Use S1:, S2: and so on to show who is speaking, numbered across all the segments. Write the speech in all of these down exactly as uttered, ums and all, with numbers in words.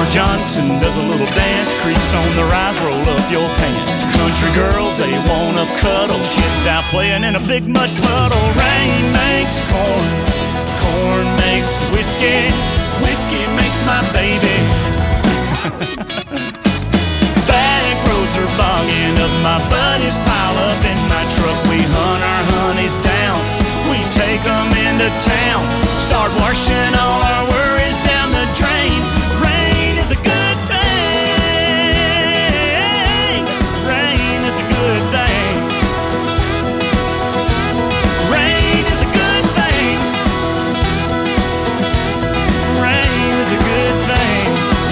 S1: Johnson does a little dance, creaks on the rise, roll up your pants. Country girls, they wanna cuddle, kids out playing in a big mud puddle. Rain makes corn, corn makes whiskey, whiskey makes my baby. Back roads are bogging up, my buddies pile up in my truck. We hunt our honeys down, we take them into town, start washing all our worries down the drain. Rain is a good thing, rain is a good thing, rain is a good thing, rain is a good thing.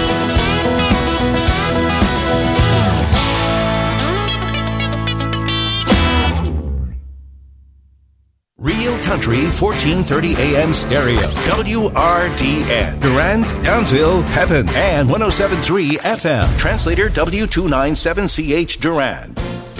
S2: Real Country fourteen thirty A M stereo. W R D N. Durand, Downsville, Pepin, and one oh seven point three F M. Translator W two ninety-seven C H Durand.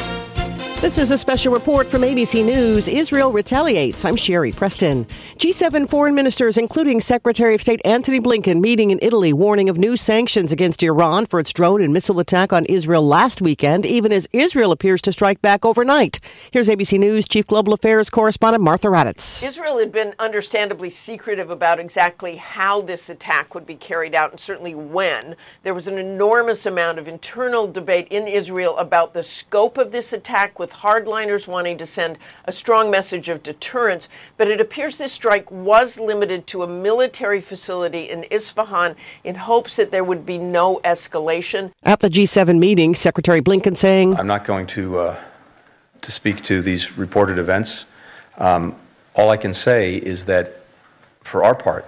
S3: This is a special report from A B C News. Israel retaliates. I'm Sherry Preston. G seven foreign ministers, including Secretary of State Antony Blinken, meeting in Italy, warning of new sanctions against Iran for its drone and missile attack on Israel last weekend, even as Israel appears to strike back overnight. Here's A B C News Chief Global Affairs Correspondent Martha Raddatz.
S4: Israel had been understandably secretive about exactly how this attack would be carried out, and certainly when. There was an enormous amount of internal debate in Israel about the scope of this attack, with hardliners wanting to send a strong message of deterrence, but it appears this strike was limited to a military facility in Isfahan in hopes that there would be no escalation.
S3: At the G seven meeting, Secretary Blinken saying,
S5: I'm not going to uh, to speak to these reported events. Um, all I can say is that for our part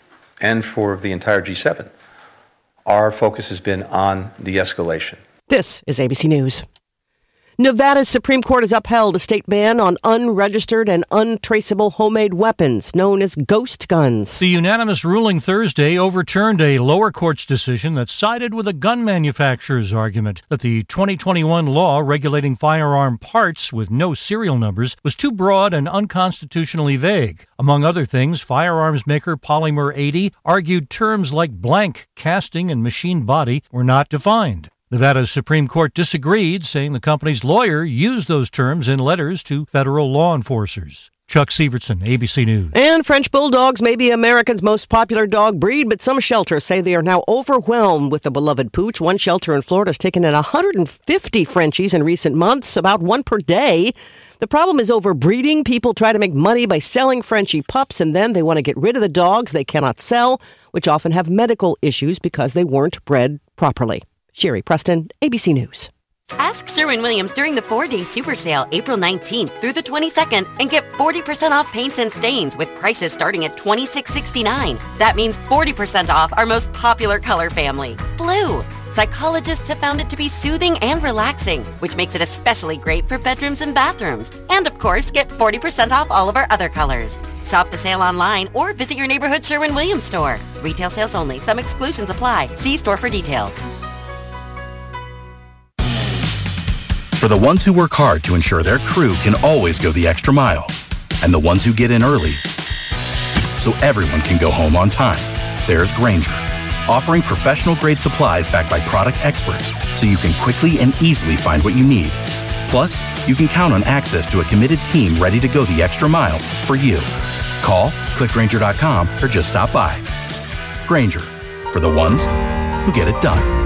S5: and for the entire G seven, our focus has been on de-escalation.
S3: This is A B C News. Nevada's Supreme Court has upheld a state ban on unregistered and untraceable homemade weapons known as ghost guns.
S6: The unanimous ruling Thursday overturned a lower court's decision that sided with a gun manufacturer's argument that the twenty twenty-one law regulating firearm parts with no serial numbers was too broad and unconstitutionally vague. Among other things, firearms maker Polymer eighty argued terms like blank, casting, and machine body were not defined. Nevada's Supreme Court disagreed, saying the company's lawyer used those terms in letters to federal law enforcers. Chuck Severson, A B C News.
S3: And French Bulldogs may be America's most popular dog breed, but some shelters say they are now overwhelmed with the beloved pooch. One shelter in Florida has taken in one hundred fifty Frenchies in recent months, about one per day. The problem is overbreeding. People try to make money by selling Frenchie pups, and then they want to get rid of the dogs they cannot sell, which often have medical issues because they weren't bred properly. Sherry Preston, A B C News.
S7: Ask Sherwin-Williams during the four-day super sale, April nineteenth through the twenty-second, and get forty percent off paints and stains with prices starting at twenty-six sixty-nine. That means forty percent off our most popular color family, blue. Psychologists have found it to be soothing and relaxing, which makes it especially great for bedrooms and bathrooms. And of course, get forty percent off all of our other colors. Shop the sale online or visit your neighborhood Sherwin-Williams store. Retail sales only. Some exclusions apply. See store for details.
S8: For the ones who work hard to ensure their crew can always go the extra mile, and the ones who get in early so everyone can go home on time, there's Grainger, offering professional-grade supplies backed by product experts so you can quickly and easily find what you need. Plus, you can count on access to a committed team ready to go the extra mile for you. Call, click Grainger dot com, or just stop by. Grainger, for the ones who get it done.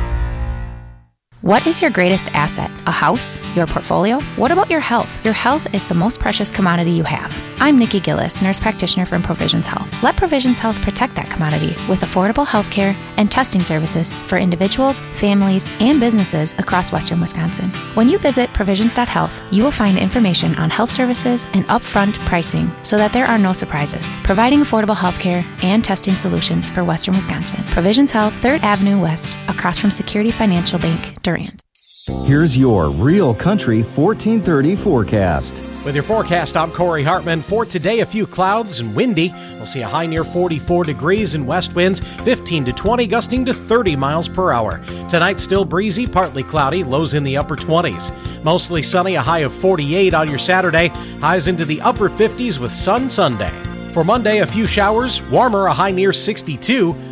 S9: What is your greatest asset? A house? Your portfolio? What about your health? Your health is the most precious commodity you have. I'm Nikki Gillis, nurse practitioner from Provisions Health. Let Provisions Health protect that commodity with affordable health care and testing services for individuals, families, and businesses across western Wisconsin. When you visit provisions dot health, you will find information on health services and upfront pricing so that there are no surprises, providing affordable health care and testing solutions for western Wisconsin. Provisions Health, third Avenue West, across from Security Financial Bank, Durand.
S10: Here's your Real Country fourteen thirty forecast.
S11: With your forecast, I'm Corey Hartman. For today, a few clouds and windy. We'll see a high near forty-four degrees and west winds fifteen to twenty, gusting to thirty miles per hour. Tonight, still breezy, partly cloudy, lows in the upper twenties. Mostly sunny, a high of forty-eight on your Saturday. Highs into the upper fifties with sun Sunday. For Monday, a few showers, warmer, a high near sixty-two.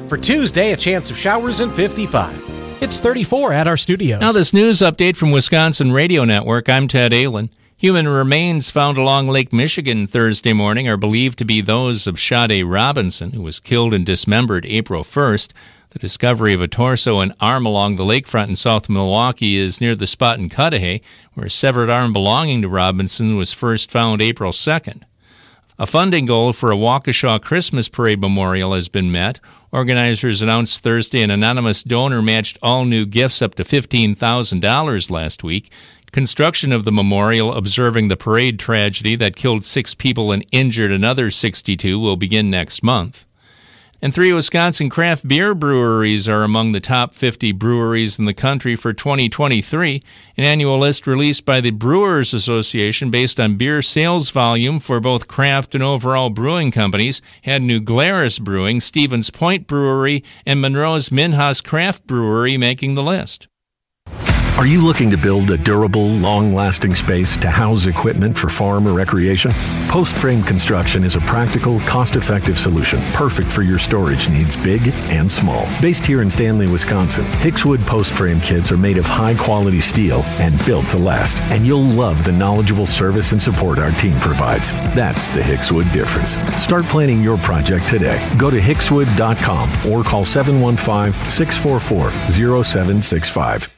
S11: For Tuesday, a chance of showers and fifty-five. It's thirty-four at our studios.
S12: Now this news update from Wisconsin Radio Network. I'm Ted Ahlin. Human remains found along Lake Michigan Thursday morning are believed to be those of Sade Robinson, who was killed and dismembered April first. The discovery of a torso and arm along the lakefront in South Milwaukee is near the spot in Cudahy, where a severed arm belonging to Robinson was first found April second. A funding goal for a Waukesha Christmas Parade memorial has been met. Organizers announced Thursday an anonymous donor matched all new gifts up to fifteen thousand dollars last week. Construction of the memorial observing the parade tragedy that killed six people and injured another sixty-two will begin next month. And three Wisconsin craft beer breweries are among the top fifty breweries in the country for twenty twenty-three. An annual list released by the Brewers Association based on beer sales volume for both craft and overall brewing companies had New Glarus Brewing, Stevens Point Brewery, and Monroe's Minhas Craft Brewery making the list.
S13: Are you looking to build a durable, long-lasting space to house equipment for farm or recreation? Post Frame Construction is a practical, cost-effective solution perfect for your storage needs, big and small. Based here in Stanley, Wisconsin, Hickswood Post Frame kits are made of high-quality steel and built to last, and you'll love the knowledgeable service and support our team provides. That's the Hickswood difference. Start planning your project today. Go to hickswood dot com or call seven one five, six four four, zero seven six five.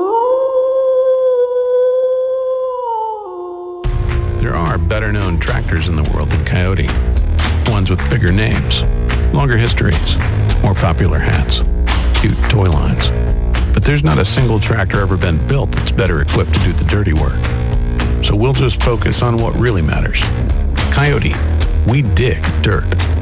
S14: There are better-known tractors in the world than Coyote. Ones with bigger names, longer histories, more popular hats, cute toy lines. But there's not a single tractor ever been built that's better equipped to do the dirty work. So we'll just focus on what really matters. Coyote, we dig dirt.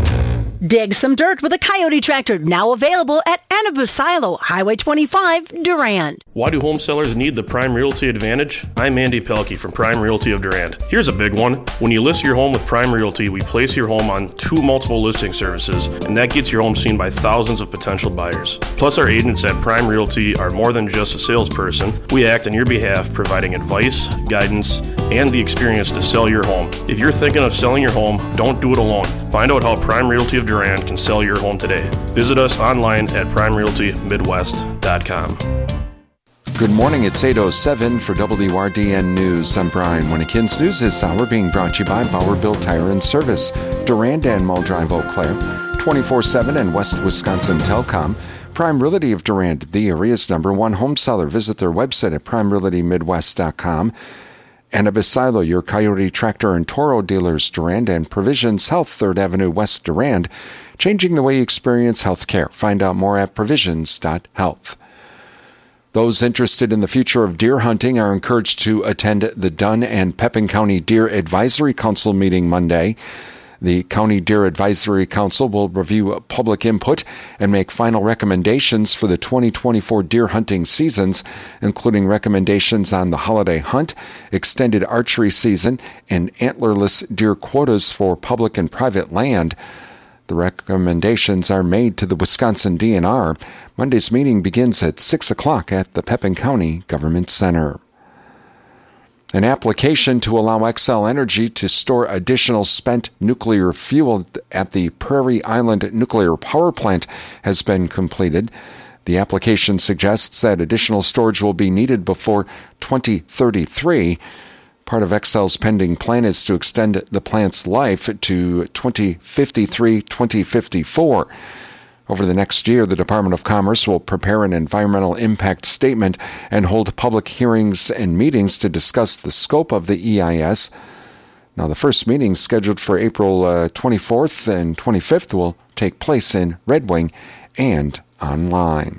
S15: Dig some dirt with a Coyote tractor, now available at Anabasilo, Highway twenty-five, Durand.
S16: Why do home sellers need the Prime Realty Advantage? I'm Andy Pelkey from Prime Realty of Durand. Here's a big one. When you list your home with Prime Realty, we place your home on two multiple listing services, and that gets your home seen by thousands of potential buyers. Plus, our agents at Prime Realty are more than just a salesperson. We act on your behalf, providing advice, guidance, and the experience to sell your home. If you're thinking of selling your home, don't do it alone. Find out how Prime Realty of Durand can sell your home today. Visit us online at prime realty midwest dot com.
S17: Good morning, it's eight oh seven for W R D N News. I'm Brian Winnikins. News this hour being brought to you by Bauerbill Tire and Service, Durand and Mull Drive, Eau Claire, twenty-four seven and West Wisconsin Telecom. Prime Realty of Durand, the area's number one home seller. Visit their website at prime realty midwest dot com. Anabasilo, your Coyote tractor and Toro dealers, Durand, and Provisions Health, third Avenue West, Durand, changing the way you experience health care. Find out more at provisions dot health. Those interested in the future of deer hunting are encouraged to attend the Dunn and Pepin County Deer Advisory Council meeting Monday. The County Deer Advisory Council will review public input and make final recommendations for the twenty twenty-four deer hunting seasons, including recommendations on the holiday hunt, extended archery season, and antlerless deer quotas for public and private land. The recommendations are made to the Wisconsin D N R. Monday's meeting begins at six o'clock at the Pepin County Government Center. An application to allow Xcel Energy to store additional spent nuclear fuel at the Prairie Island Nuclear Power Plant has been completed. The application suggests that additional storage will be needed before twenty thirty-three. Part of Xcel's pending plan is to extend the plant's life to twenty fifty-three to twenty fifty-four. Over the next year, the Department of Commerce will prepare an environmental impact statement and hold public hearings and meetings to discuss the scope of the E I S. Now, the first meeting, scheduled for April uh, twenty-fourth and twenty-fifth, will take place in Red Wing and online.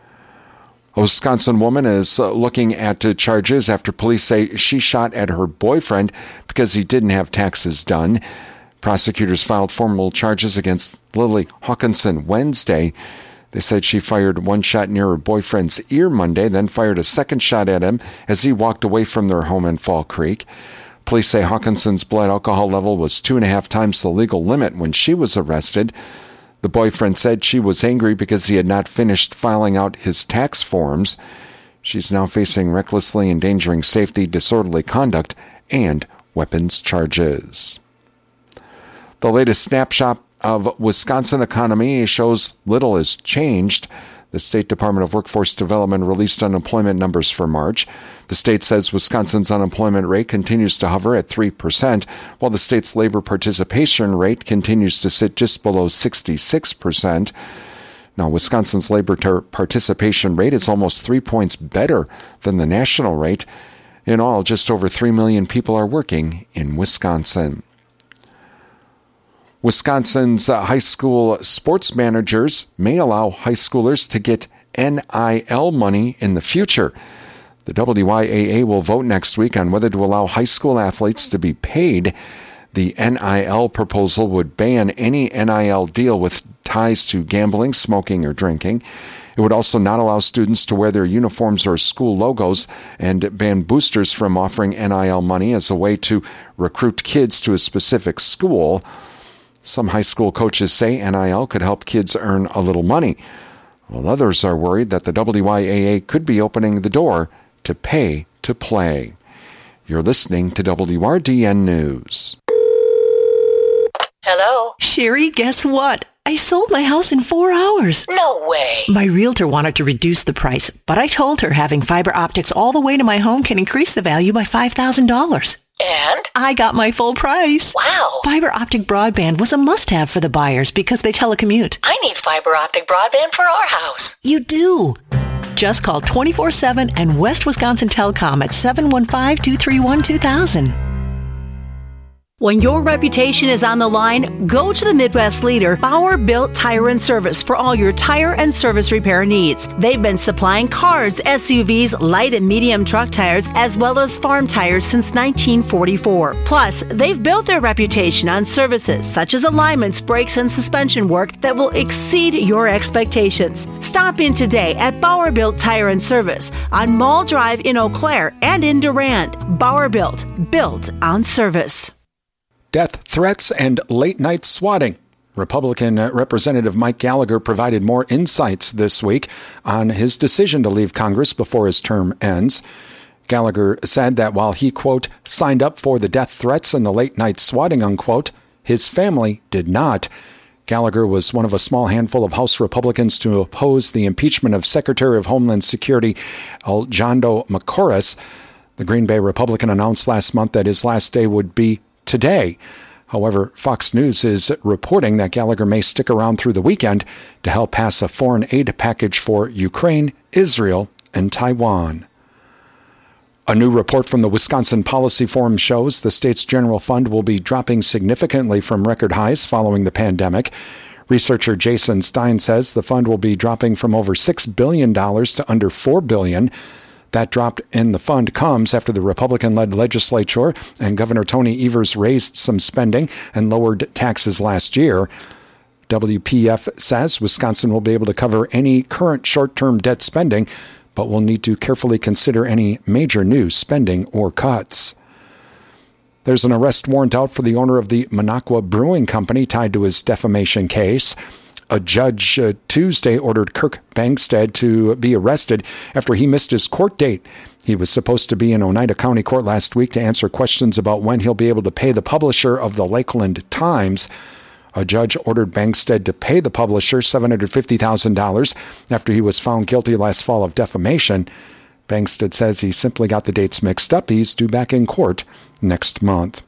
S17: A Wisconsin woman is uh, looking at uh, charges after police say she shot at her boyfriend because he didn't have taxes done. Prosecutors filed formal charges against Lily Hawkinson Wednesday. They said she fired one shot near her boyfriend's ear Monday, then fired a second shot at him as he walked away from their home in Fall Creek. Police say Hawkinson's blood alcohol level was two and a half times the legal limit when she was arrested. The boyfriend said she was angry because he had not finished filing out his tax forms. She's now facing recklessly endangering safety, disorderly conduct, and weapons charges. The latest snapshot of Wisconsin economy shows little has changed. The State Department of Workforce Development released unemployment numbers for March. The state says Wisconsin's unemployment rate continues to hover at three percent, while the state's labor participation rate continues to sit just below sixty-six percent. Now, Wisconsin's labor tar- participation rate is almost three points better than the national rate. In all, just over three million people are working in Wisconsin. Wisconsin's uh, high school sports managers may allow high schoolers to get N I L money in the future. The W Y A A will vote next week on whether to allow high school athletes to be paid. The N I L proposal would ban any N I L deal with ties to gambling, smoking, or drinking. It would also not allow students to wear their uniforms or school logos and ban boosters from offering N I L money as a way to recruit kids to a specific school. Some high school coaches say N I L could help kids earn a little money, while others are worried that the W Y A A could be opening the door to pay to play. You're listening to W R D N News.
S18: Hello?
S15: Sherry, guess what? I sold my house in four hours.
S18: No way.
S15: My realtor wanted to reduce the price, but I told her having fiber optics all the way to my home can increase the value by five thousand dollars.
S18: And?
S15: I got my full price.
S18: Wow.
S15: Fiber optic broadband was a must-have for the buyers because they telecommute.
S18: I need fiber optic broadband for our house.
S15: You do. Just call twenty-four seven and West Wisconsin Telecom at seven one five, two three one, two thousand.
S19: When your reputation is on the line, go to the Midwest leader, Bauer Built Tire and Service, for all your tire and service repair needs. They've been supplying cars, S U Vs, light and medium truck tires, as well as farm tires since nineteen forty-four. Plus, they've built their reputation on services such as alignments, brakes, and suspension work that will exceed your expectations. Stop in today at Bauer Built Tire and Service on Mall Drive in Eau Claire and in Durand. Bauer Built, built on service.
S13: Death threats and late-night swatting. Republican Representative Mike Gallagher provided more insights this week on his decision to leave Congress before his term ends. Gallagher said that while he, quote, signed up for the death threats and the late-night swatting, unquote, his family did not. Gallagher was one of a small handful of House Republicans to oppose the impeachment of Secretary of Homeland Security Alejandro Macorís. The Green Bay Republican announced last month that his last day would be today. However, Fox News is reporting that Gallagher may stick around through the weekend to help pass a foreign aid package for Ukraine, Israel, and Taiwan. A new report from the Wisconsin Policy Forum shows the state's general fund will be dropping significantly from record highs following the pandemic. Researcher Jason Stein says the fund will be dropping from over six billion dollars to under four billion dollars. That drop in the fund comes after the Republican-led legislature and Governor Tony Evers raised some spending and lowered taxes last year. W P F says Wisconsin will be able to cover any current short-term debt spending, but will need to carefully consider any major new spending or cuts. There's an arrest warrant out for the owner of the Minocqua Brewing Company tied to his defamation case. A judge uh, Tuesday ordered Kirk Bangstad to be arrested after he missed his court date. He was supposed to be in Oneida County Court last week to answer questions about when he'll be able to pay the publisher of the Lakeland Times. A judge ordered Bangstad to pay the publisher seven hundred fifty thousand dollars after he was found guilty last fall of defamation. Bangstad says he simply got the dates mixed up. He's due back in court next month.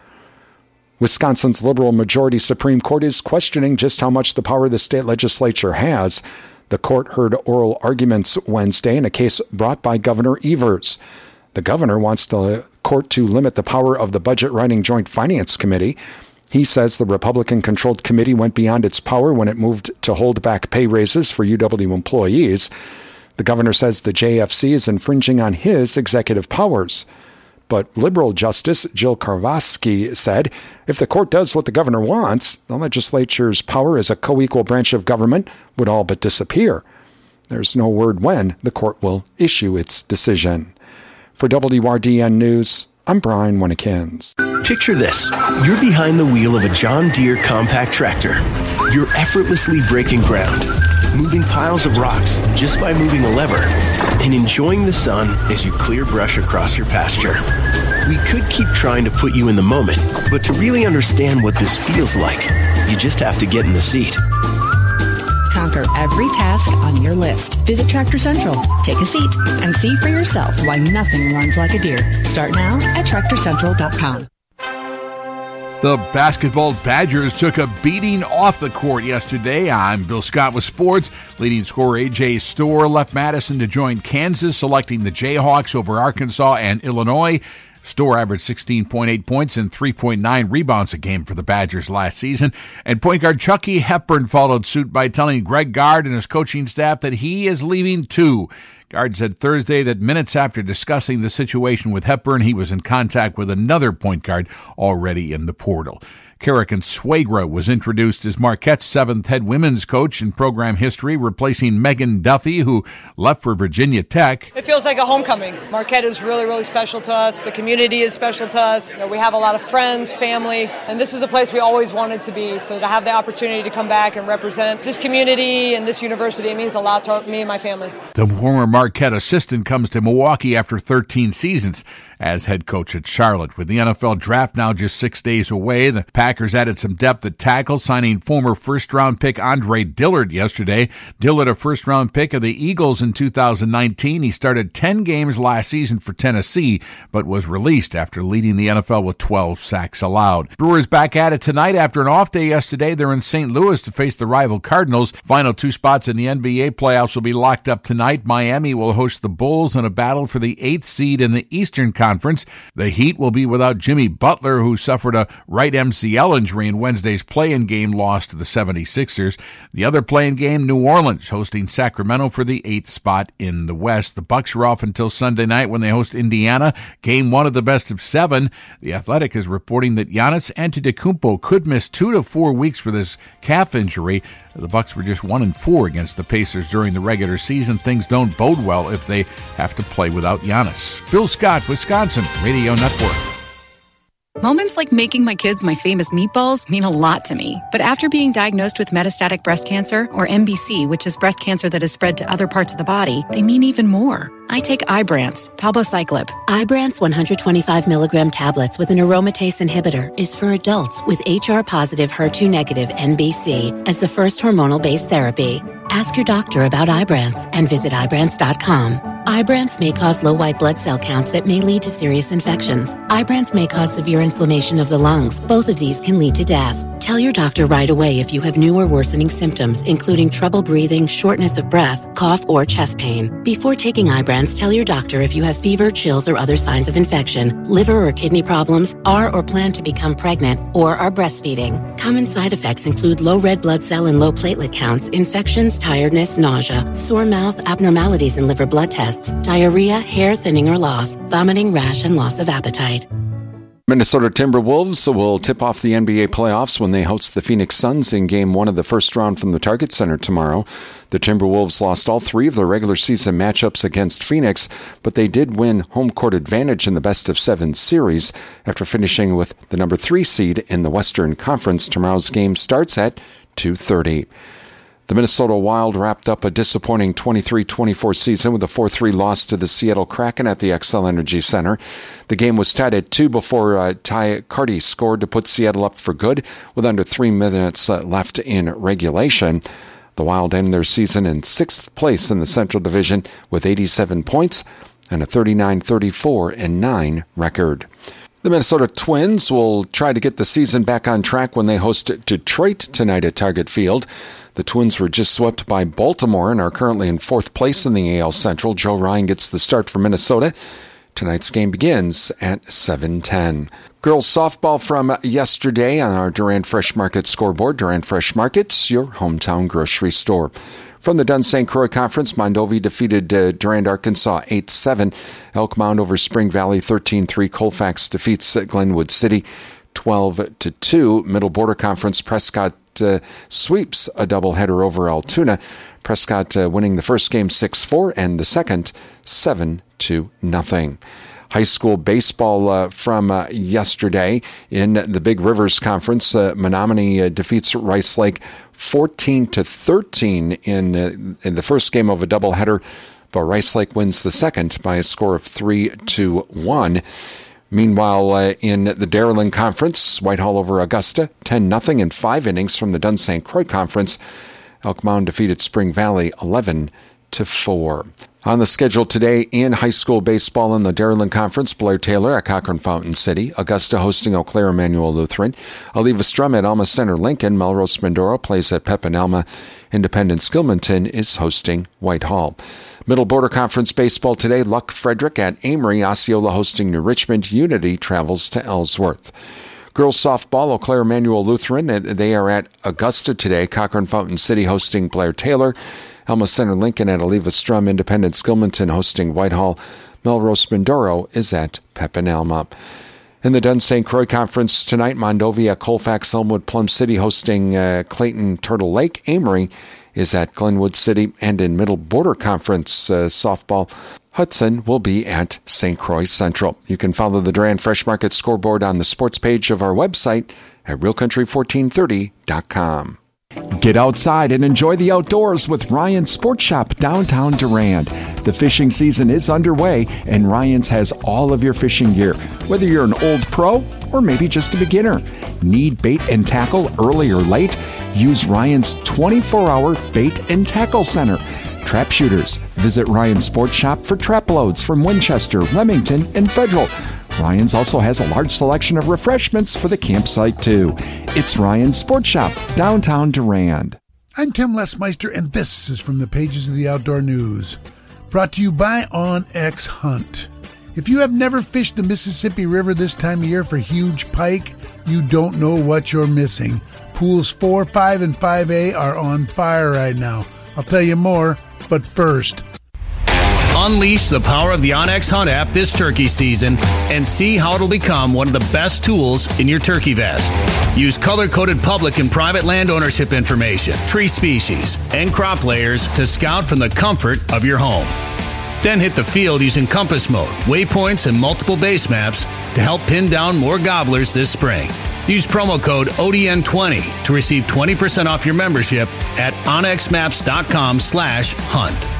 S13: Wisconsin's liberal majority Supreme Court is questioning just how much the power the state legislature has. The court heard oral arguments Wednesday in a case brought by Governor Evers. The governor wants the court to limit the power of the budget-writing Joint Finance Committee. He says the Republican-controlled committee went beyond its power when it moved to hold back pay raises for U W employees. The governor says the J F C is infringing on his executive powers. But liberal Justice Jill Karvosky said, if the court does what the governor wants, the legislature's power as a co-equal branch of government would all but disappear. There's no word when the court will issue its decision. For W R D N News, I'm Brian Winnikins.
S20: Picture this. You're behind the wheel of a John Deere compact tractor. You're effortlessly breaking ground, moving piles of rocks just by moving a lever, and enjoying the sun as you clear brush across your pasture. We could keep trying to put you in the moment, but to really understand what this feels like, You just have to get in the seat.
S21: Conquer every task on your list. Visit Tractor Central, take a seat, and see for yourself why nothing runs like a deer. Start now at tractor central dot com.
S22: The basketball Badgers took a beating off the court yesterday. I'm Bill Scott with sports. Leading scorer A J Storr left Madison to join Kansas, selecting the Jayhawks over Arkansas and Illinois. Storr averaged sixteen point eight points and three point nine rebounds a game for the Badgers last season. And point guard Chucky Hepburn followed suit by telling Greg Gard and his coaching staff that he is leaving too. Gard said Thursday that minutes after discussing the situation with Hepburn, he was in contact with another point guard already in the portal. Kara Consuegra was introduced as Marquette's seventh head women's coach in program history, replacing Megan Duffy, who left for Virginia Tech.
S23: It feels like a homecoming. Marquette is really, really special to us. The community is special to us. You know, we have a lot of friends, family, and this is a place we always wanted to be. So to have the opportunity to come back and represent this community and this university, it means a lot to me and my family.
S22: The former Marquette assistant comes to Milwaukee after thirteen seasons as head coach at Charlotte. With the N F L draft now just six days away, the Packers added some depth at tackle, signing former first-round pick Andre Dillard yesterday. Dillard, a first-round pick of the Eagles in two thousand nineteen. He started ten games last season for Tennessee, but was released after leading the N F L with twelve sacks allowed. Brewers back at it tonight after an off day yesterday. They're in Saint Louis to face the rival Cardinals. Final two spots in the N B A playoffs will be locked up tonight. Miami will host the Bulls in a battle for the eighth seed in the Eastern Conference. The Heat will be without Jimmy Butler, who suffered a right M C L injury in Wednesday's play-in game loss to the seventy-sixers. The other play-in game, New Orleans hosting Sacramento for the eighth spot in the West. The Bucks are off until Sunday night when they host Indiana. Game one of the best of seven. The Athletic is reporting that Giannis Antetokounmpo could miss two to four weeks with his calf injury. The Bucks were just one and four against the Pacers during the regular season. Things don't bode well if they have to play without Giannis. Bill Scott, Wisconsin Radio Network.
S24: Moments like making my kids my famous meatballs mean a lot to me. But after being diagnosed with metastatic breast cancer, or M B C, which is breast cancer that has spread to other parts of the body, they mean even more. I take Ibrance, palbociclib.
S25: Ibrance one hundred twenty-five milligram tablets with an aromatase inhibitor is for adults with H R-positive, H E R two negative M B C as the first hormonal-based therapy. Ask your doctor about Ibrance and visit Ibrance dot com. Ibrance may cause low white blood cell counts that may lead to serious infections. Ibrance may cause severe inflammation of the lungs. Both of these can lead to death. Tell your doctor right away if you have new or worsening symptoms, including trouble breathing, shortness of breath, cough, or chest pain. Before taking Ibrance, tell your doctor if you have fever, chills, or other signs of infection, liver or kidney problems, are or plan to become pregnant, or are breastfeeding. Common side effects include low red blood cell and low platelet counts, infections, tiredness, nausea, sore mouth, abnormalities in liver blood tests, diarrhea, hair thinning or loss, vomiting, rash, and loss of appetite.
S17: Minnesota Timberwolves will tip off the N B A playoffs when they host the Phoenix Suns in Game one of the first round from the Target Center tomorrow. The Timberwolves lost all three of their regular season matchups against Phoenix, but they did win home court advantage in the best of seven series after finishing with the number three seed in the Western Conference. Tomorrow's game starts at two thirty. The Minnesota Wild wrapped up a disappointing twenty-three twenty-four season with a four three loss to the Seattle Kraken at the Xcel Energy Center. The game was tied at two before uh, Ty Carty scored to put Seattle up for good with under three minutes uh, left in regulation. The Wild end their season in sixth place in the Central Division with eighty-seven points and a thirty-nine thirty-four and nine record. The Minnesota Twins will try to get the season back on track when they host Detroit tonight at Target Field. The Twins were just swept by Baltimore and are currently in fourth place in the A L Central. Joe Ryan gets the start for Minnesota. Tonight's game begins at seven ten. Girls softball from yesterday on our Durand Fresh Market scoreboard. Durand Fresh Market, your hometown grocery store. From the Dunn Saint Croix Conference, Mondovi defeated uh, Durand, Arkansas eight seven. Elk Mound over Spring Valley thirteen three. Colfax defeats uh, Glenwood City twelve to two. Middle Border Conference, Prescott uh, sweeps a doubleheader over Altoona. Prescott uh, winning the first game six four and the second seven to nothing. High school baseball uh, from uh, yesterday in the Big Rivers Conference. Uh, Menominee uh, defeats Rice Lake fourteen to thirteen in uh, in the first game of a doubleheader, but Rice Lake wins the second by a score of three to one. Meanwhile, uh, in the Dairyland Conference, Whitehall over Augusta, ten nothing in five innings from the Dunn Saint Croix Conference. Elk Mound defeated Spring Valley eleven to four. On the schedule today in high school baseball in the Dairyland Conference, Blair Taylor at Cochran Fountain City, Augusta hosting Eau Claire Emmanuel Lutheran, Oliva Strum at Alma Center Lincoln, Melrose Mindoro plays at Pepinalma, Independence Gilmanton is hosting Whitehall. Middle Border Conference baseball today, Luck Frederick at Amory, Osceola hosting New Richmond, Unity travels to Ellsworth. Girls softball, Eau Claire Emmanuel Lutheran, they are at Augusta today, Cochran Fountain City hosting Blair Taylor, Alma Center Lincoln at Oliva Strum, Independence Gilmanton hosting Whitehall, Melrose Mindoro is at Pepinalma. In the Dunn Saint Croix Conference tonight, Mondovia, Colfax, Elmwood, Plum City hosting uh, Clayton Turtle Lake, Amory is at Glenwood City, and in Middle Border Conference uh, softball, Hudson will be at Saint Croix Central. You can follow the Durand Fresh Market scoreboard on the sports page of our website at real country fourteen thirty dot com.
S1: Get outside and enjoy the outdoors with Ryan's Sports Shop downtown Durand. The fishing season is underway, and Ryan's has all of your fishing gear. Whether you're an old pro or maybe just a beginner, need bait and tackle early or late? Use Ryan's twenty-four hour Bait and Tackle Center. Trap shooters, visit Ryan's Sports Shop for trap loads from Winchester, Remington, and Federal. Ryan's also has a large selection of refreshments for the campsite, too. It's Ryan's Sports Shop, downtown Durand.
S2: I'm Tim Lesmeister, and this is from the pages of the Outdoor News. Brought to you by OnX Hunt. If you have never fished the Mississippi River this time of year for huge pike, you don't know what you're missing. Pools four, five, and five A are on fire right now. I'll tell you more, but first...
S4: Unleash the power of the OnX Hunt app this turkey season and see how it'll become one of the best tools in your turkey vest. Use color-coded public and private land ownership information, tree species, and crop layers to scout from the comfort of your home. Then hit the field using compass mode, waypoints, and multiple base maps to help pin down more gobblers this spring. Use promo code O D N twenty to receive twenty percent off your membership at onxmaps.com slash hunt.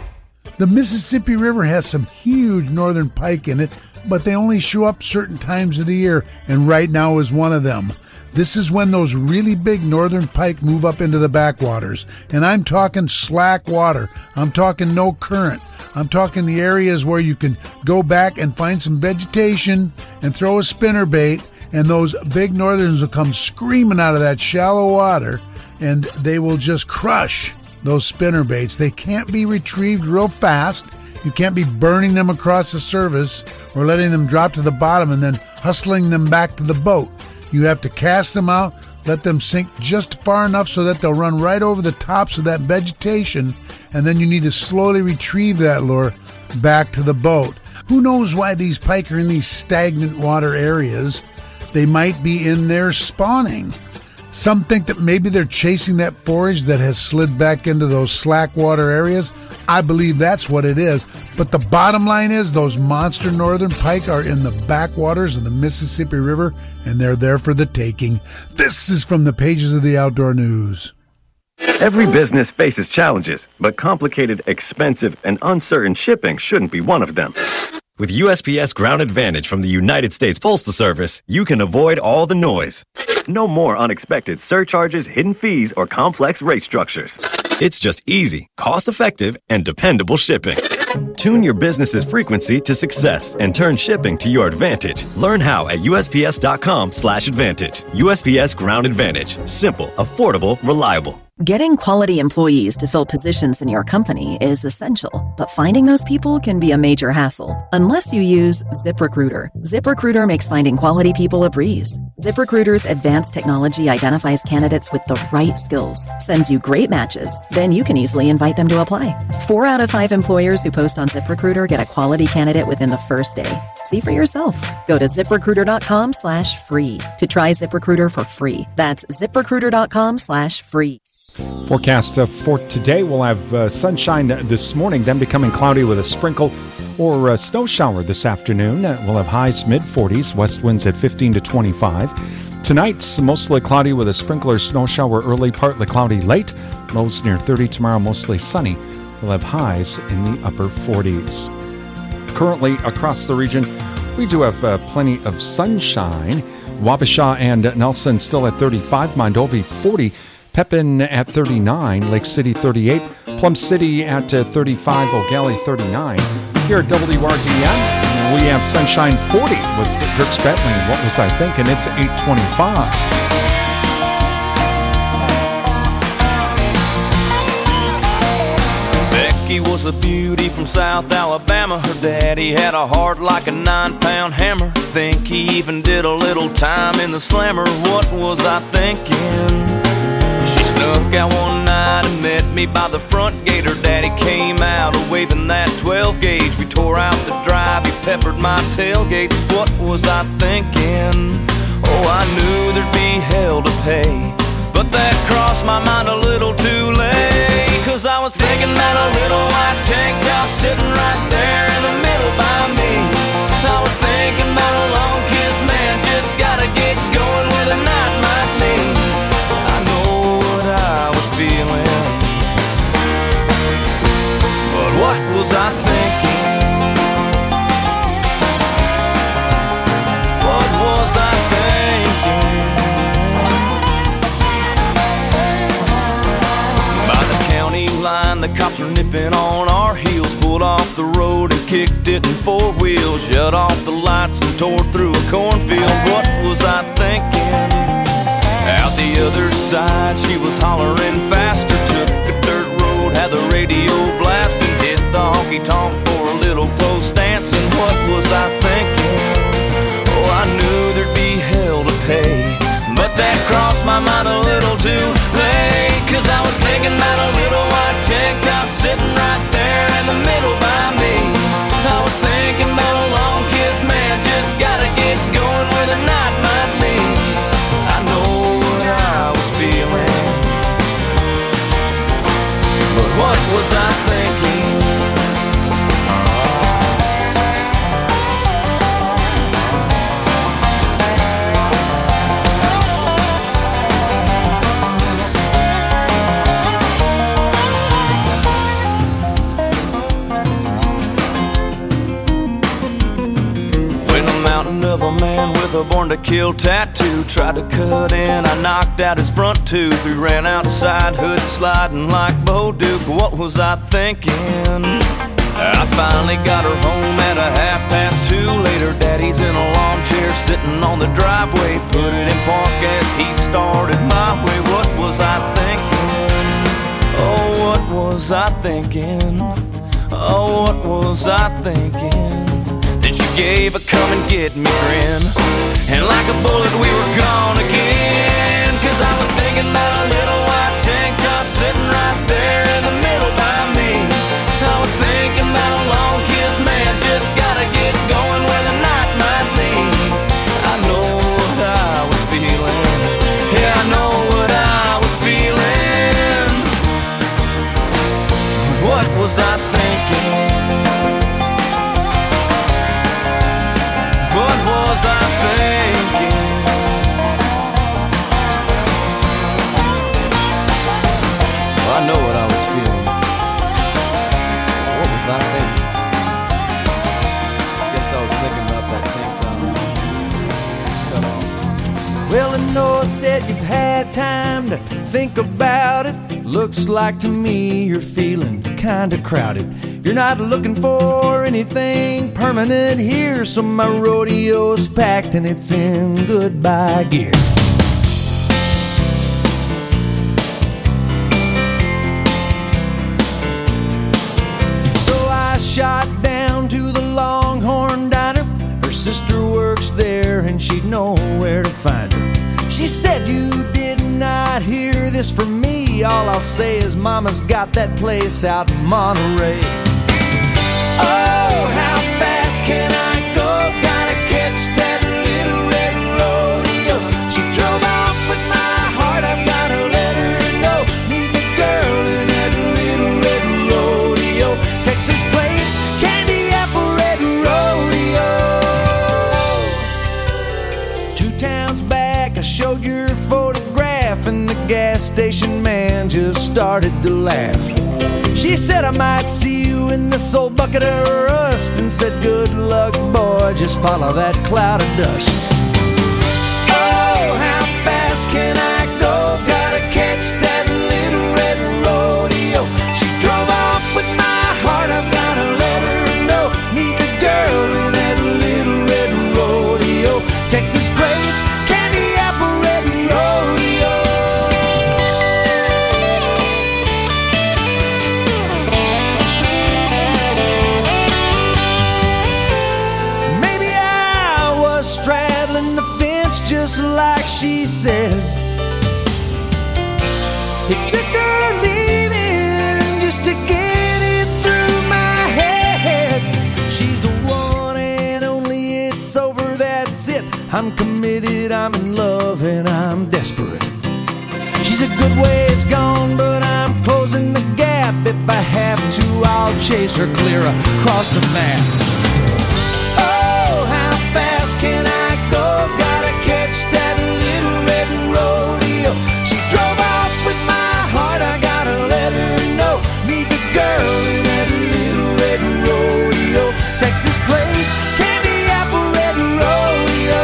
S2: The Mississippi River has some huge northern pike in it, but they only show up certain times of the year, and right now is one of them. This is when those really big northern pike move up into the backwaters, and I'm talking slack water. I'm talking no current. I'm talking the areas where you can go back and find some vegetation and throw a spinnerbait, and those big northerns will come screaming out of that shallow water, and they will just crush those spinnerbaits. They can't be retrieved real fast. You can't be burning them across the surface or letting them drop to the bottom and then hustling them back to the boat. You have to cast them out, let them sink just far enough so that they'll run right over the tops of that vegetation, and then you need to slowly retrieve that lure back to the boat. Who knows why these pike are in these stagnant water areas? They might be in there spawning. Some think that maybe they're chasing that forage that has slid back into those slack water areas. I believe that's what it is. But the bottom line is those monster northern pike are in the backwaters of the Mississippi River, and they're there for the taking. This is from the pages of the Outdoor News.
S5: Every business faces challenges, but complicated, expensive, and uncertain shipping shouldn't be one of them. With U S P S Ground Advantage from the United States Postal Service, you can avoid all the noise. No more unexpected surcharges, hidden fees, or complex rate structures. It's just easy, cost-effective, and dependable shipping. Tune your business's frequency to success and turn shipping to your advantage. Learn how at USPS.com slash advantage. U S P S Ground Advantage. Simple, affordable, reliable.
S6: Getting quality employees to fill positions in your company is essential, but finding those people can be a major hassle unless you use ZipRecruiter. ZipRecruiter makes finding quality people a breeze. ZipRecruiter's advanced technology identifies candidates with the right skills, sends you great matches, then you can easily invite them to apply. Four out of five employers who post on ZipRecruiter get a quality candidate within the first day. See for yourself. Go to ZipRecruiter.com slash free to try ZipRecruiter for free. That's ZipRecruiter.com slash free.
S26: Forecast uh, for today, we'll have uh, sunshine this morning, then becoming cloudy with a sprinkle or a snow shower this afternoon. Uh, we'll have highs mid forties, west winds at fifteen to twenty-five. Tonight's mostly cloudy with a sprinkle or snow shower early, partly cloudy late. Lows near thirty tomorrow, mostly sunny. We'll have highs in the upper forties. Currently across the region, We do have uh, plenty of sunshine. Wabasha and Nelson still at thirty-five, Mondovi forty, Pepin at thirty-nine, Lake City thirty-eight, Plum City at uh, thirty-five, Eau Gallie thirty-nine. Here at W R D N, we have sunshine forty with Dirk Bentley. What was I thinking? It's eight twenty-five.
S3: Becky was a beauty from South Alabama. Her daddy had a heart like a nine-pound hammer. Think he even did a little time in the slammer. What was I thinking? She snuck out one night and met me by the front gate. Her daddy came out waving that twelve gauge. We tore out the drive, he peppered my tailgate. What was I thinking? Oh, I knew there'd be hell to pay, but that crossed my mind a little too late. Cause I was thinking that a little white tank top sitting right there in the middle by me. I was thinking about a long kiss, man, just gotta get going where the night might lead. I know what I was feeling, but what was I thinking? What was I thinking? By the county line, the cops were nipping on our heels. Pulled off the road and kicked it in four wheels. Shut off the lights and tore through a cornfield. What was I thinking? Out the other side, she was hollering faster. Took a dirt road, had the radio blasting. Hit the honky-tonk for a little close dancing. What was I thinking? Oh, I knew there'd be hell to pay, but that crossed my mind a little too late. Cause I was thinking about a little white tank top sitting right there in the middle by me. I was thinking about a long kiss, man, just gotta get going where the night might lead. I know what I was feeling, but what was I thinking? Of a man with a born to kill tattoo tried to cut in, I knocked out his front tooth. We ran outside, hood sliding like Bo Duke. What was I thinking? I finally got her home at a half past two. Later, daddy's in a lawn chair sitting on the driveway. Put it in park as he started my way. What was I thinking? Oh, what was I thinking? Oh, what was I thinking? Then she gave a come and get me grin, and like a bullet we were gone again. Cause I was thinking about a little white tank top sitting right there in the middle by me. I was thinking about a long kiss, man, just gotta get going where the night might lead. I know what I was feeling, yeah, I know what I was feeling. What was I thinking? What was I thinking? Well, I know what I was feeling. What was I thinking? I guess I was thinking about that tank top. Cut off.
S7: Well, I know it said you've had time to think about it. Looks like to me you're feeling kinda crowded. You're not looking for anything permanent here, so my rodeo's packed and it's in goodbye gear. So I shot down to the Longhorn Diner. Her sister works there and she'd know where to find her. She said, you did not hear this from me. All I'll say is mama's got that place out in Monterey. Oh, how fast can I go? Gotta catch that little red rodeo. She drove off with my heart, I've gotta let her know. Need the girl in that little red rodeo. Texas plates, candy apple red rodeo. Two towns back, I showed your photograph, and the gas station man just started to laugh. She said I might see you threw in this old bucket of rust and said, good luck, boy, just follow that cloud of dust. Oh, how fast can I go? Gotta catch that little red rodeo. She drove off with my heart, I've gotta let her know. Meet the girl in that little red rodeo. Texas plates, candy apple red rodeo. Maybe I was straddling the fence just like she said. It took her leaving just to get it through my head. She's the one and only, it's over, that's it. I'm committed, I'm in love, and I'm desperate. She's a good ways gone, but I'm closing the gap. If I have to, I'll chase her clear across the map. Oh, how fast can I go? Gotta catch that little red rodeo. She drove off with my heart, I gotta let her know. Meet the girl in that little red rodeo. Texas plates, candy apple red rodeo.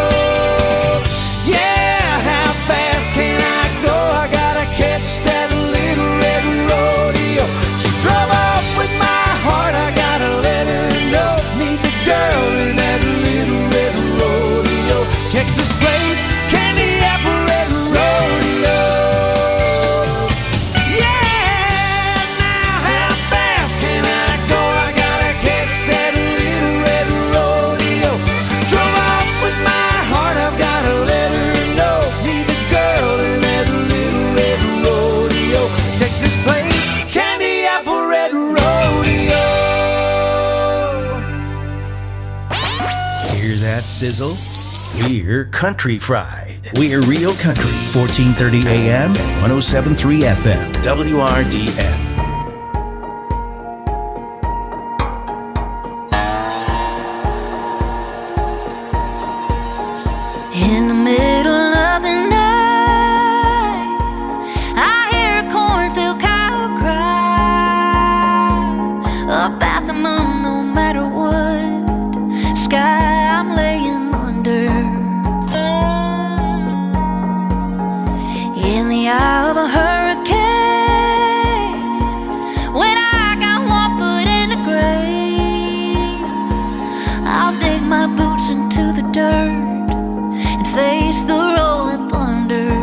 S7: Yeah, how fast can I go? I gotta catch that little red rodeo. She drove off with my heart, I gotta let her know. Meet the girl in that little red rodeo. Texas plates, candy apple red rodeo. Yeah, now how fast can I go? I gotta catch that little red rodeo. Drove off with my heart, I've gotta let her know. Meet the girl in that little red rodeo. Texas plates, candy apple red rodeo.
S8: Hear that sizzle? We're Country Fried. We're Real Country, fourteen thirty A M and one oh seven point three F M, W R D N.
S9: In the middle of the night, I hear a cornfield cow cry about the moon. No matter what sky I'm laying under, in the eye of a hurricane, when I got one foot in the grave, I'll dig my boots into the dirt and face the rolling thunder.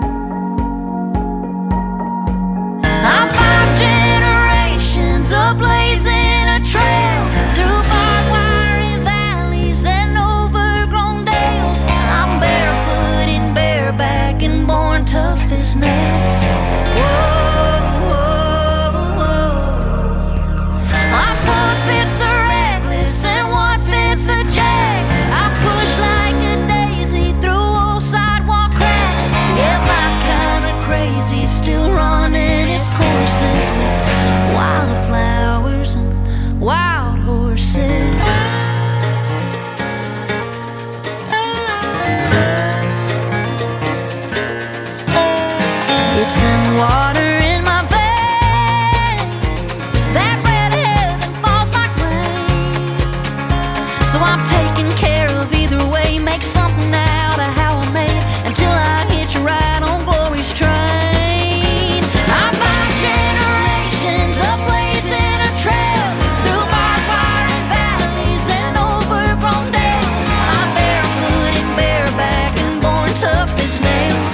S9: I'm five generations of blazing a trail through barbed wire valleys and overgrown dales. I'm barefoot and bareback and born tough as nails. Whoa, whoa, whoa. My four fifths are reckless and one fifth a jack. I push like a daisy through old sidewalk cracks. Yeah, my kind of crazy, still running its courses with wildflowers and wild horses. It's in the water in my veins, that red heaven falls like rain. So I'm taking care of either way, make something out of how I made it until I hit you right on glory's train. I'm five generations of blazing a trail through barbed wire and valleys and overgrown dales. I'm barefoot and bareback and born tough as nails.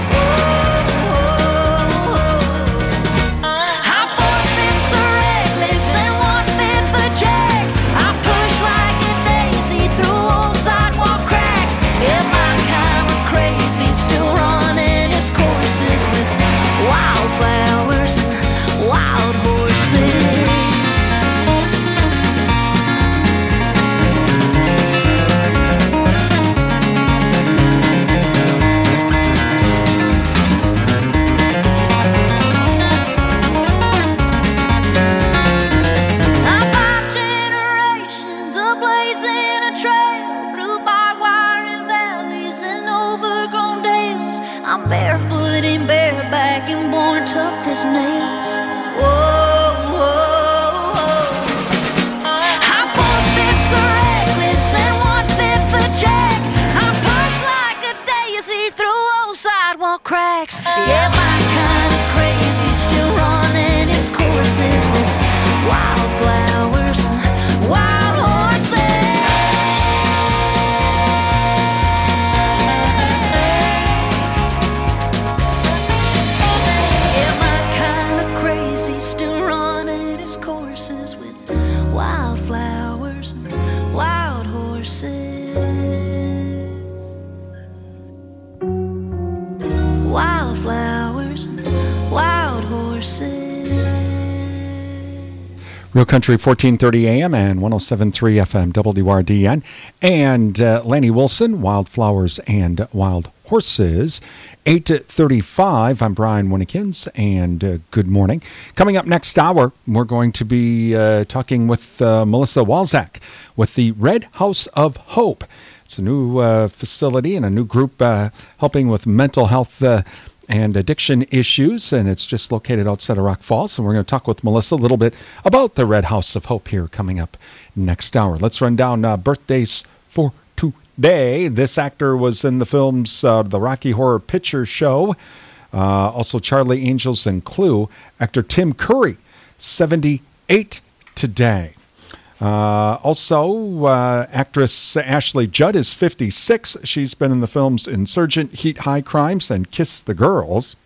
S9: I'm four fifths a reckless and one fifth a jack. I push like a daisy through old sidewalk cracks. Yeah, my kind of crazy, still running its courses with wildflowers and wild horses. I'm five generations of blazing a trail through barbed wire and valleys and overgrown dales. I'm barefoot and bareback and born tough as nails. Whoa, whoa, whoa.
S26: Real Country, fourteen thirty A M and one oh seven point three F M, W R D N. And uh, Lanny Wilson, Wildflowers and Wild Horses. eight thirty-five, I'm Brian Winnekins, and uh, good morning. Coming up next hour, we're going to be uh, talking with uh, Melissa Walczak with the Red House of Hope. It's a new uh, facility and a new group uh, helping with mental health uh, and addiction issues, and it's just located outside of Rock Falls. And we're going to talk with Melissa a little bit about the Red House of Hope here coming up next hour. Let's run down uh, birthdays for today. This actor was in the films uh, The Rocky Horror Picture Show, uh, also Charlie Angels and Clue. Actor Tim Curry, seventy-eight today. Uh, also, uh, actress Ashley Judd is fifty-six. She's been in the films Insurgent, Heat, High Crimes, and Kiss the Girls.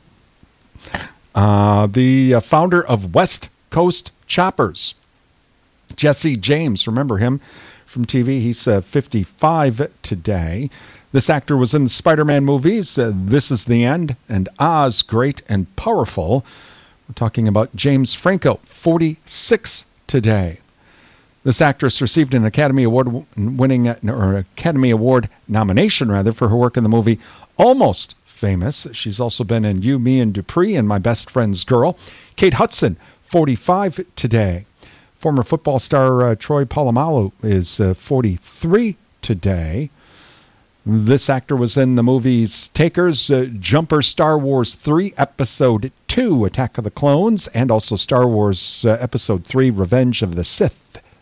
S26: Uh, the uh, founder of West Coast Choppers, Jesse James, remember him from T V? He's uh, fifty-five today. This actor was in the Spider-Man movies, uh, This Is the End, and Oz, Great and Powerful. We're talking about James Franco, forty-six today. This actress received an Academy Award winning or Academy Award nomination rather for her work in the movie Almost Famous. She's also been in You, Me, and Dupree and My Best Friend's Girl. Kate Hudson, forty-five today. Former football star uh, Troy Polamalu is uh, forty-three today. This actor was in the movies Takers, uh, Jumper, Star Wars three, Episode two, Attack of the Clones, and also Star Wars uh, Episode three, Revenge of the Sith.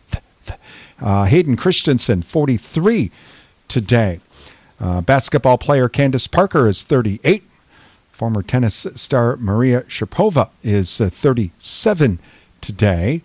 S26: Uh, Hayden Christensen, forty-three today. Uh, basketball player Candace Parker is thirty-eight. Former tennis star Maria Sharapova is uh, thirty-seven today.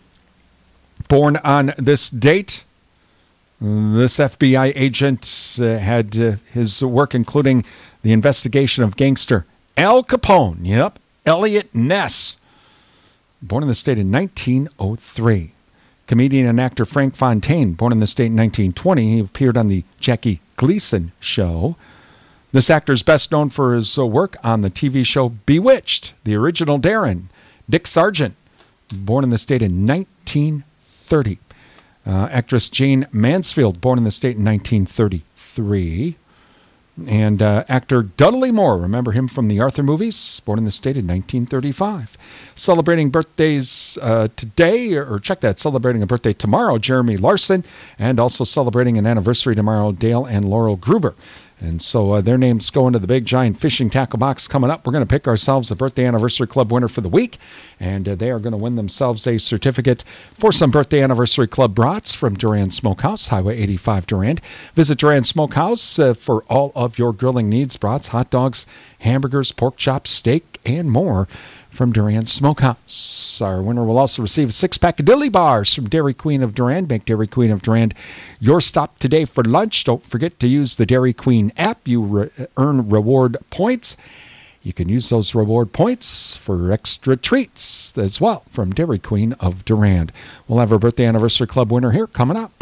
S26: Born on this date, this F B I agent uh, had uh, his work including the investigation of gangster Al Capone. Yep, Elliot Ness. Born in the state in nineteen oh three. Comedian and actor Frank Fontaine, born in the state in nineteen twenty. He appeared on the Jackie Gleason Show. This actor is best known for his uh, work on the T V show Bewitched, the original Darren. Dick Sargent, born in the state in nineteen thirty. Uh, actress Jane Mansfield, born in the state in nineteen thirty-three. And uh, actor Dudley Moore, remember him from the Arthur movies, born in the state in nineteen thirty-five. Celebrating birthdays uh, today, or check that, celebrating a birthday tomorrow, Jeremy Larson, and also celebrating an anniversary tomorrow, Dale and Laurel Gruber. And so uh, their names go into the big giant fishing tackle box coming up. We're going to pick ourselves a Birthday Anniversary Club winner for the week, and uh, they are going to win themselves a certificate for some Birthday Anniversary Club brats from Duran Smokehouse, Highway eighty-five, Durand. Visit Duran Smokehouse uh, for all of your grilling needs, brats, hot dogs, hamburgers, pork chops, steak, and more from Duran Smokehouse. Our winner will also receive a six-pack of Dilly Bars from Dairy Queen of Durand. Make Dairy Queen of Durand your stop today for lunch. Don't forget to use the Dairy Queen app. You re- earn reward points. You can use those reward points for extra treats as well from Dairy Queen of Durand. We'll have our Birthday Anniversary Club winner here coming up.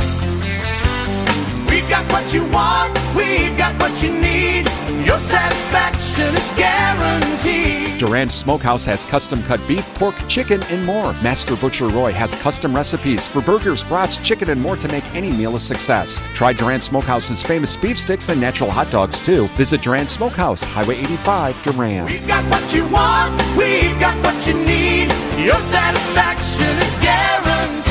S7: We've got what you want, we've got what you need. Your satisfaction is guaranteed.
S1: Durand Smokehouse has custom-cut beef, pork, chicken, and more. Master Butcher Roy has custom recipes for burgers, brats, chicken, and more to make any meal a success. Try Durand Smokehouse's famous beef sticks and natural hot dogs, too. Visit Durand Smokehouse, Highway eighty-five, Durand.
S7: We've got what you want, we've got what you need. Your satisfaction is guaranteed.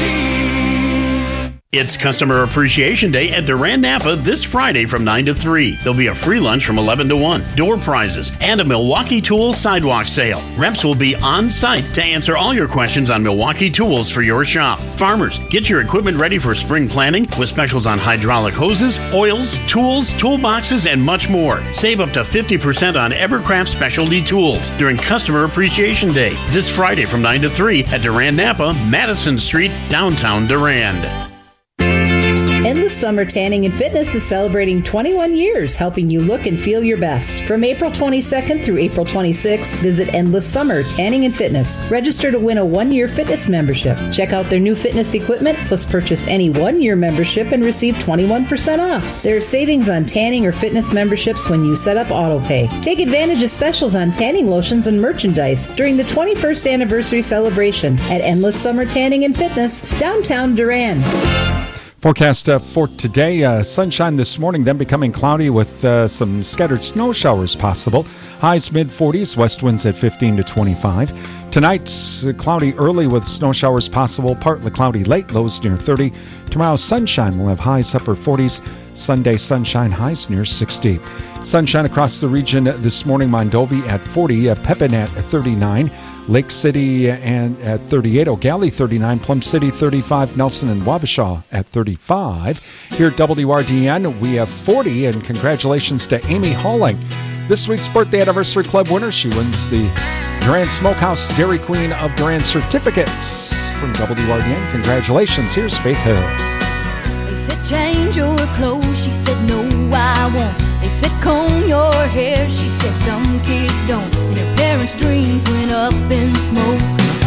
S10: It's Customer Appreciation Day at Durand Napa this Friday from nine to three. There'll be a free lunch from eleven to one, door prizes, and a Milwaukee Tool sidewalk sale. Reps will be on site to answer all your questions on Milwaukee tools for your shop. Farmers, get your equipment ready for spring planting with specials on hydraulic hoses, oils, tools, toolboxes, and much more. Save up to fifty percent on Evercraft specialty tools during Customer Appreciation Day this Friday from nine to three at Durand Napa, Madison Street, downtown Durand.
S11: Endless Endless Summer Tanning and Fitness is celebrating twenty-one years, helping you look and feel your best. From April twenty-second through April twenty-sixth, visit Endless Summer Tanning and Fitness. Register to win a one-year fitness membership. Check out their new fitness equipment, plus purchase any one-year membership and receive twenty-one percent off. There are savings on tanning or fitness memberships when you set up AutoPay. Take advantage of specials on tanning lotions and merchandise during the twenty-first anniversary celebration at Endless Summer Tanning and Fitness, downtown Durand.
S26: Forecast uh, for today, uh, sunshine this morning, then becoming cloudy with uh, some scattered snow showers possible. Highs mid forties, west winds at fifteen to twenty-five. Tonight's uh, cloudy early with snow showers possible, partly cloudy late, lows near thirty. Tomorrow, sunshine will have highs upper forties. Sunday, sunshine, highs near sixty. Sunshine across the region this morning, Mondovi at forty, uh, Pepin at thirty-nine. Lake City and at thirty-eight, O'Galley thirty-nine, Plum City thirty-five, Nelson and Wabasha at thirty-five. Here at W R D N, we have forty, and congratulations to Amy Halling. This week's Birthday Anniversary Club winner, she wins the Durand Smokehouse Dairy Queen of Durand certificates from W R D N. Congratulations. Here's Faith Hill.
S9: They said change your clothes, she said no I won't. They said comb your hair, she said some kids don't. And her parents' dreams went up in smoke.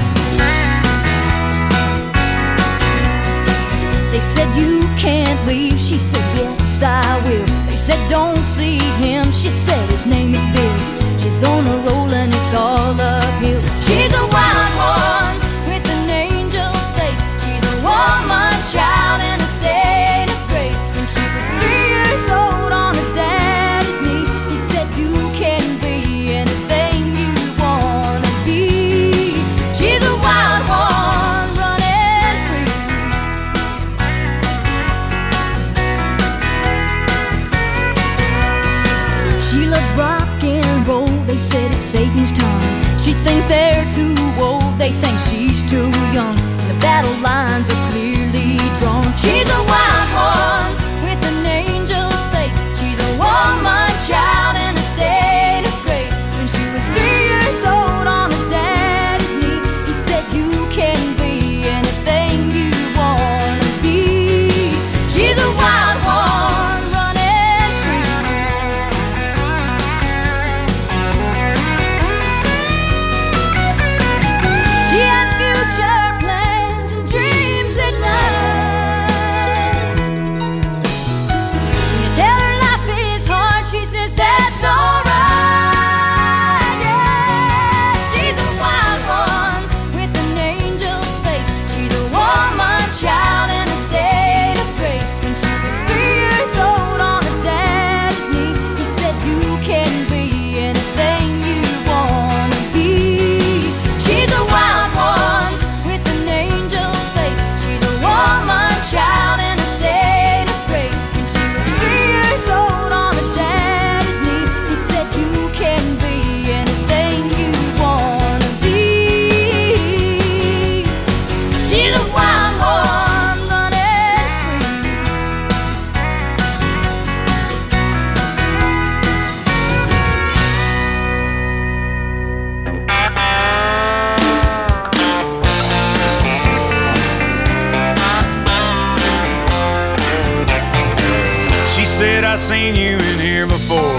S9: They said you can't leave, she said yes I will. They said don't see him, she said his name is Bill. She's on a roll and it's all uphill. She's a wild one with an angel's face. She's a woman child in a state of grace. When she was three years old on her daddy's knee, he said you can be anything you wanna be. She's a wild one running free. She loves rock and roll, they said it's Satan's tongue. She thinks they're too old, they think she's too young. The battle lines are clearly drawn. She's a wild one with an angel's face. She's a woman child in a state of grace. When she was three years old on her daddy's knee, he said you can be anything you wanna be. She's a wild one running free. She has future plans and dreams at night. When you tell her life is hard, she says that's alright. Yeah, she's a wild one with an angel's face. She's a woman child in a state of grace. When she was three years old on her daddy's knee, he said you can be anything you wanna be. She's a wild one with an angel's face. She's a woman child in a state of grace. When she was three years old on her daddy's knee, he said you can be anything you wanna be. She's a wild one running free.
S12: She said, I seen you in here before.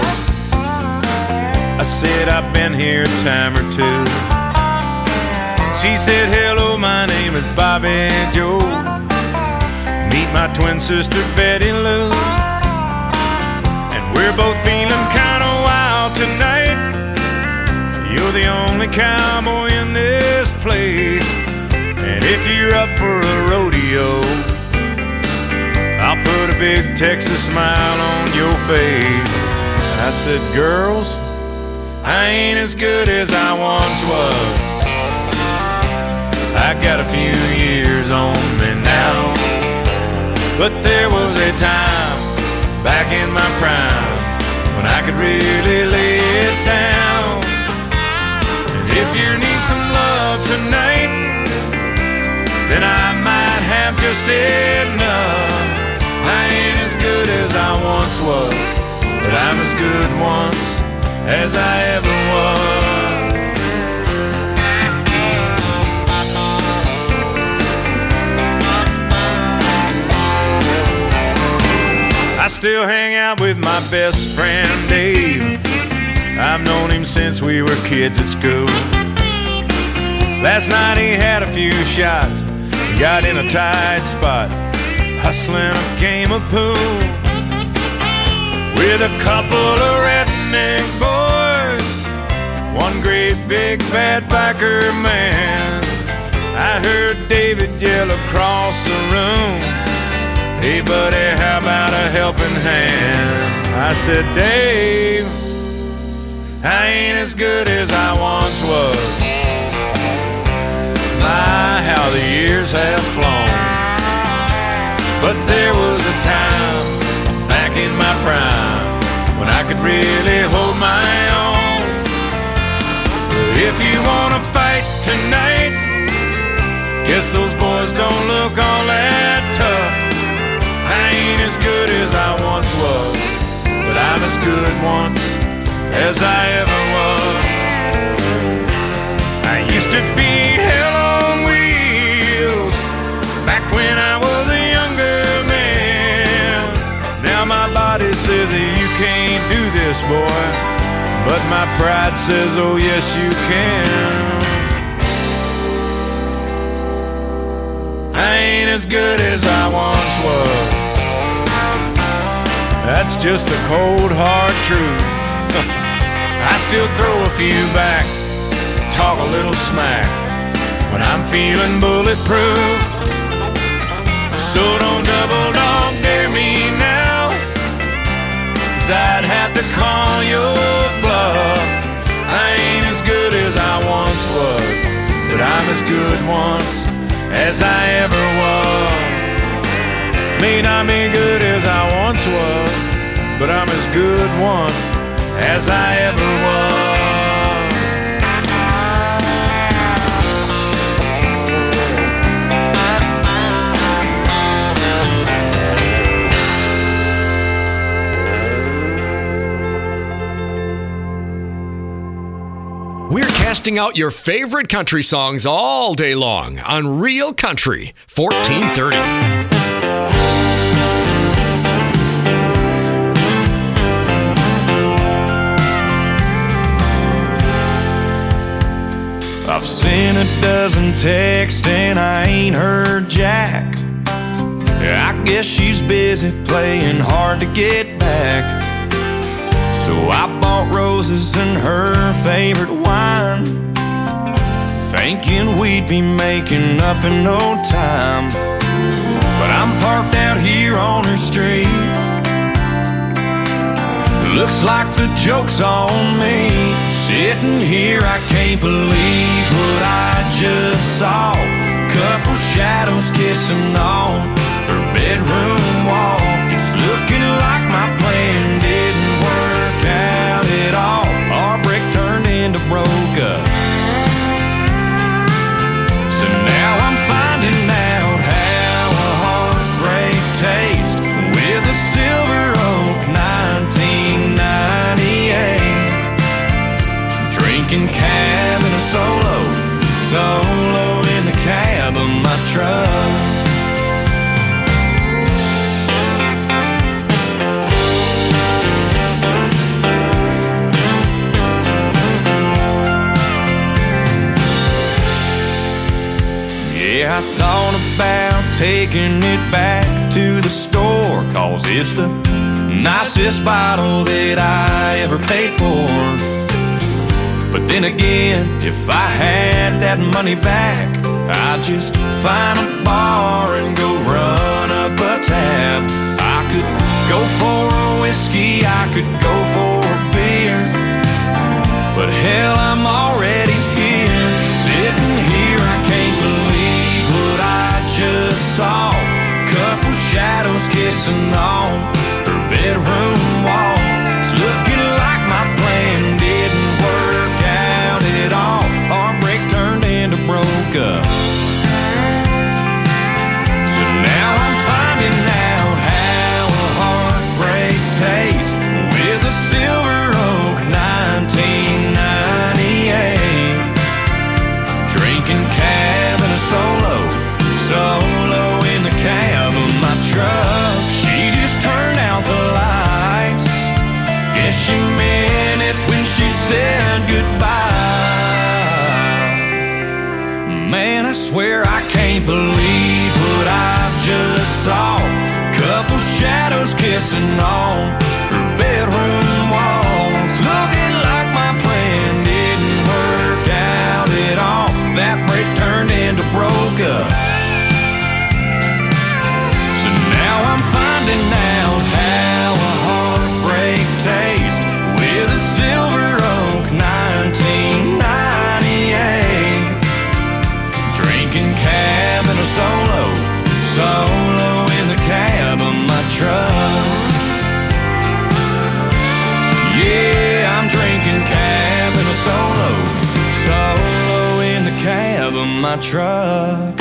S12: I said, I've been here a time or two. She said, hello, my name is Bobby Joe. Meet my twin sister, Betty Lou. And we're both feeling kinda wild tonight. You're the only cowboy in this place. And if you're up for a rodeo, I'll put a big Texas smile on your face. And I said, girls, I ain't as good as I once was. I got a few years on me now. But there was a time back in my prime when I could really lay it down. And if you need some love tonight, then I might have just enough. I ain't as good as I once was, but I'm as good once as I ever was. still hang out with my best friend Dave. I've known him since we were kids at school. Last night he had a few shots, got in a tight spot, hustling a game of pool with a couple of redneck boys, one great big bad biker man. I heard David yell across the room, "Hey buddy, how about a helping hand?" I said, "Dave, I ain't as good as I once was. My, how the years have flown. But there was a time back in my prime when I could really hold my own. If you wanna fight tonight, guess those boys don't look all that tough. I ain't as good as I once was, but I'm as good once as I ever was. I used to be hell on wheels back when I was a younger man. Now my body says that you can't do this, boy, but my pride says, oh yes you can. I ain't as good as I once was. That's just the cold hard truth. I still throw a few back, talk a little smack when I'm feeling bulletproof. So don't double dog dare me now, 'cause I'd have to call your bluff. I ain't as good as I once was, but I'm as good once as I ever was. May not be good as I once was, but I'm as good once as I ever was.
S13: We're casting out your favorite country songs all day long on Real Country fourteen thirty.
S3: I've seen a dozen texts and I ain't heard Jack. I guess she's busy playing hard to get back. So I bought roses and her favorite wine, thinking we'd be making up in no time. But I'm parked out here on her street. Looks like the joke's on me. Sitting here, I can't believe what I just saw. Couple shadows kissing on her bedroom wall. It's looking like my plan didn't work out at all. Our break turned into broke up. So now I'm finding out how a heartbreak tastes with a Silver Oak nineteen ninety-eight. Drinking cab in a solo, solo in the cab of my truck. Yeah, I thought about taking it back to the store, 'cause it's the nicest bottle that I ever paid for. But then again, if I had that money back, I'd just find a bar and go run up a tab. I could go for a whiskey, I could go for a beer, but hell, I'm already here. Sitting here, I can't believe what I just saw. Couple shadows kissing on her bedroom wall. It's looking like my plan didn't work out at all. Our break turned into broke up. So now I'm finding out how a heartbreak tastes with a Silver Oak nineteen ninety-eight.
S7: missing on her bedroom walls. Looking like my plan didn't work out at all. That break turned into broke up. So now I'm finding out how a heartbreak tastes with a Silver Oak nineteen ninety-eight. Drinking cab in a solo, solo in the cab of my truck. Yeah, I'm drinking cab in a solo, solo in the cab of my truck.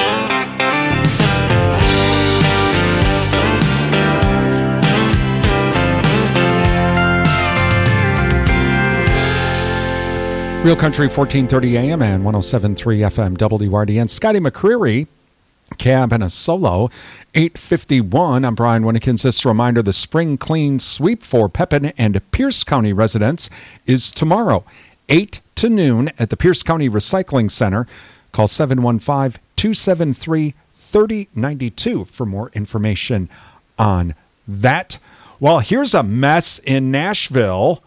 S26: Real Country, fourteen thirty A M and one oh seven point three F M, W R D N. Scotty McCreery, cab and a solo, eight fifty-one. I'm Brian Winnekins. This reminder, the Spring Clean Sweep for Pepin and Pierce County residents is tomorrow, eight to noon at the Pierce County Recycling Center. Call seven one five, two seven three, three oh nine two for more information on that. Well, here's a mess in Nashville.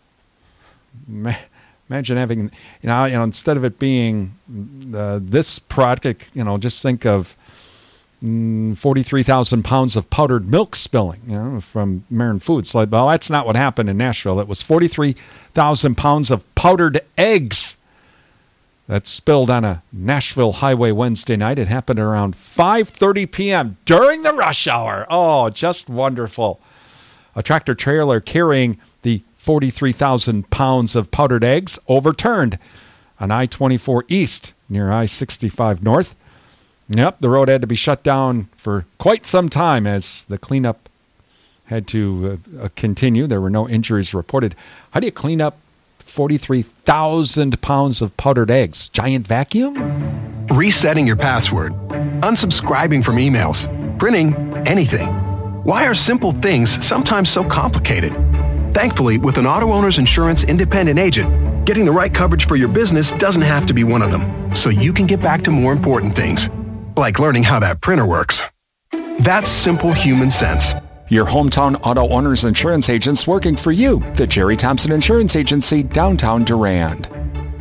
S26: Imagine having, you know, you know, instead of it being uh, this product, you know, just think of mm, forty-three thousand pounds of powdered milk spilling, you know, from Marin Foods. Like, well, that's not what happened in Nashville. It was forty-three thousand pounds of powdered eggs that spilled on a Nashville highway Wednesday night. It happened around five thirty p.m. during the rush hour. Oh, just wonderful. A tractor trailer carrying the forty-three thousand pounds of powdered eggs overturned on I twenty-four East near I sixty-five North. Yep, the road had to be shut down for quite some time as the cleanup had to uh, uh, continue. There were no injuries reported. How do you clean up forty-three thousand pounds of powdered eggs? Giant vacuum?
S14: Resetting your password, unsubscribing from emails, printing anything. Why are simple things sometimes so complicated? Thankfully, with an auto owner's insurance independent agent, getting the right coverage for your business doesn't have to be one of them, so you can get back to more important things, like learning how that printer works. That's simple human sense.
S1: Your hometown auto owner's insurance agents working for you. The Jerry Thompson Insurance Agency, downtown Durand.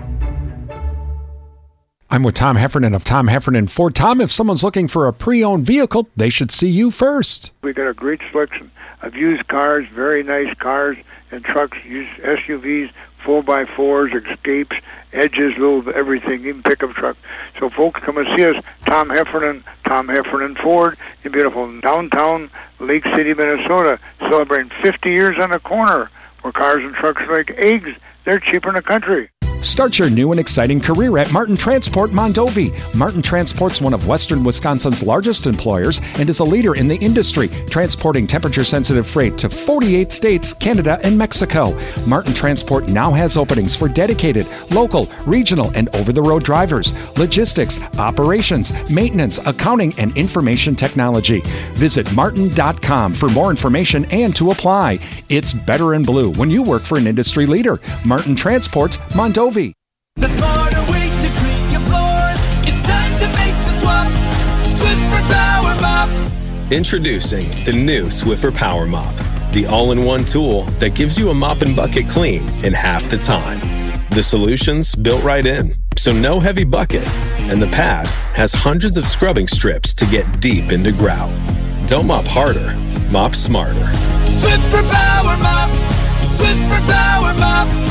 S26: I'm with Tom Heffernan of Tom Heffernan Ford. Tom, if someone's looking for a pre-owned vehicle, they should see you first.
S15: We got a great selection of used cars, very nice cars and trucks, used S U Vs, four by fours, Escapes, Edges, little everything, even pickup truck. So folks, come and see us, Tom Heffernan, Tom Heffernan Ford, in beautiful downtown Lake City, Minnesota, celebrating fifty years on the corner, where cars and trucks are like eggs. They're cheaper in the country.
S1: Start your new and exciting career at Martin Transport Mondovi. Martin Transport's one of western Wisconsin's largest employers and is a leader in the industry, transporting temperature-sensitive freight to forty-eight states, Canada, and Mexico. Martin Transport now has openings for dedicated, local, regional, and over-the-road drivers, logistics, operations, maintenance, accounting, and information technology. Visit martin dot com for more information and to apply. It's better in blue when you work for an industry leader. Martin Transport Mondovi.
S7: The smarter way to clean your floors. It's time to make the swap. Swiffer Power Mop.
S16: Introducing the new Swiffer Power Mop, the all-in-one tool that gives you a mop and bucket clean in half the time. The solution's built right in, so no heavy bucket, and the pad has hundreds of scrubbing strips to get deep into grout. Don't mop harder, mop smarter.
S7: Swiffer Power Mop. Swiffer Power Mop.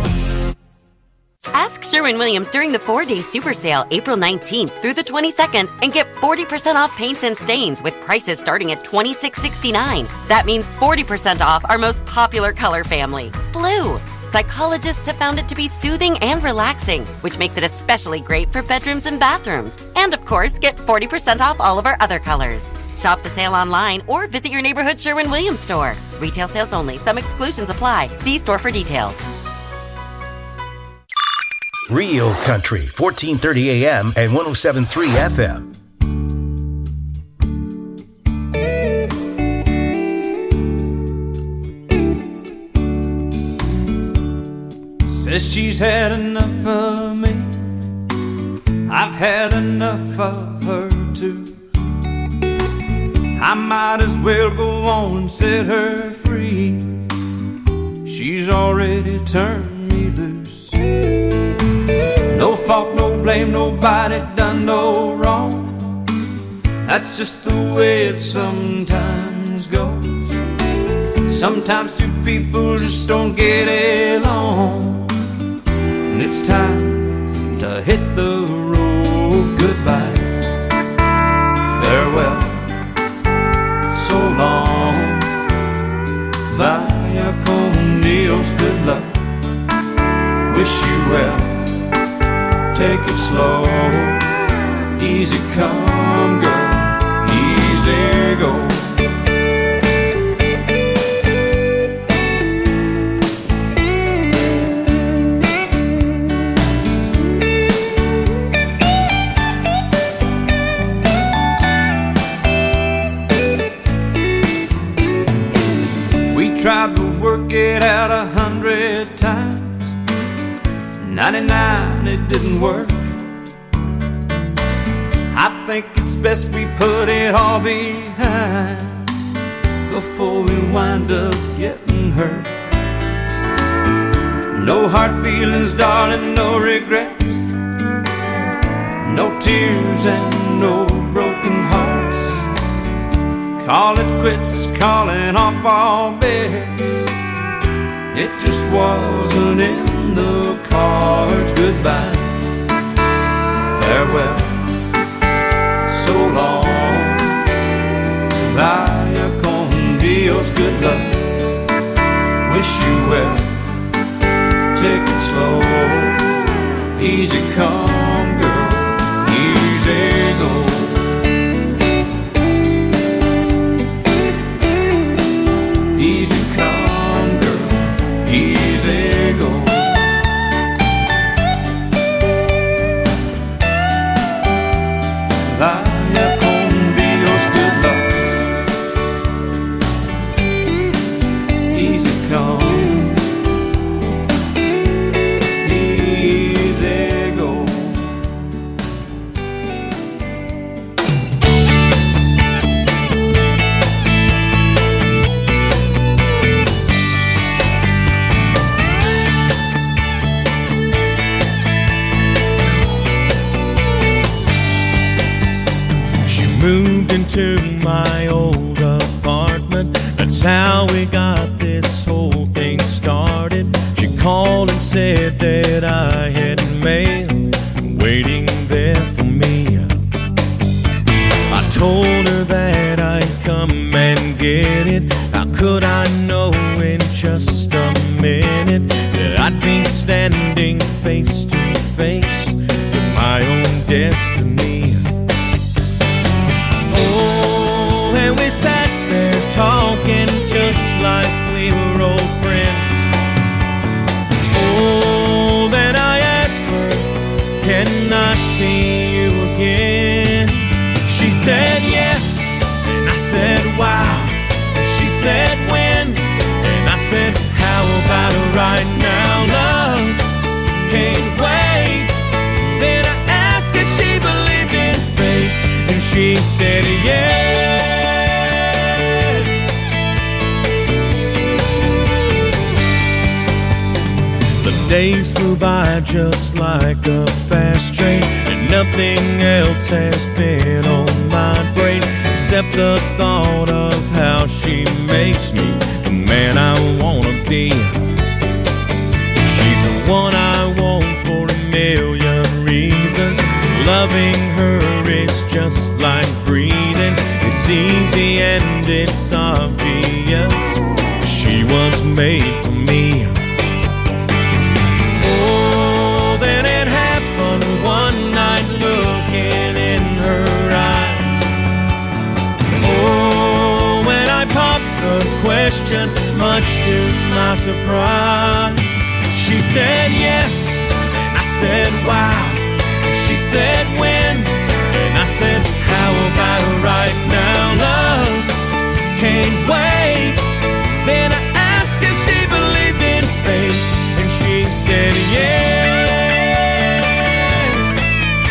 S18: Ask Sherwin-Williams during the four-day super sale, April nineteenth through the twenty-second, and get forty percent off paints and stains with prices starting at twenty-six sixty-nine. That means forty percent off our most popular color family, blue. Psychologists have found it to be soothing and relaxing, which makes it especially great for bedrooms and bathrooms. And of course, get forty percent off all of our other colors. Shop the sale online or visit your neighborhood Sherwin-Williams store. Retail sales only. Some exclusions apply. See store for details.
S8: Real Country, fourteen thirty A M and one oh seven point three F M.
S3: Says she's had enough of me. I've had enough of her too.
S12: I might as well go on and set her free. She's already turned me loose. No fault, no blame, nobody done no wrong. That's just the way it sometimes goes. Sometimes two people just don't get along, and it's time to hit the road. Goodbye, farewell, so long, via con Dios, good luck, wish you well, take it slow, easy come girl, easy go. Tried to work it out a hundred times, ninety-nine it didn't work. I think it's best we put it all behind before we wind up getting hurt. No hard feelings, darling, no regrets, no tears and no broken hearts. Call it quits, calling off all bets. It just wasn't in the cards. Goodbye, farewell, so long, vaya con Dios, good luck, wish you well, take it slow, easy come girl, easy go. Easy go. Vaya con Dios, good luck, easy come, easy go.
S19: Moved into my old apartment. That's how we got this whole thing started. She called and said that I had mail waiting there for me. I told her that I'd come and get it. How could I know in just a minute that I'd be standing face to face with my own destiny? Oh, and we sat there talking just like we were old friends. Oh, then I asked her, can I see you again? She said yes, and I said wow. She said when, and I said how about right now? Love can't wait. Then I asked if she believed in fate, and she said yes. The days flew by just like a fast train, and nothing else has been on my brain except the thought of how she makes me the man I wanna be. She's the one I want for a million reasons. Loving her is just like breathing. It's easy and it's obvious. She was made for me. Oh, then it happened one night, looking in her eyes. Oh, when I popped the question, much to my surprise, she said yes, and I said wow. She said when, and I said how about right now? Love can't wait.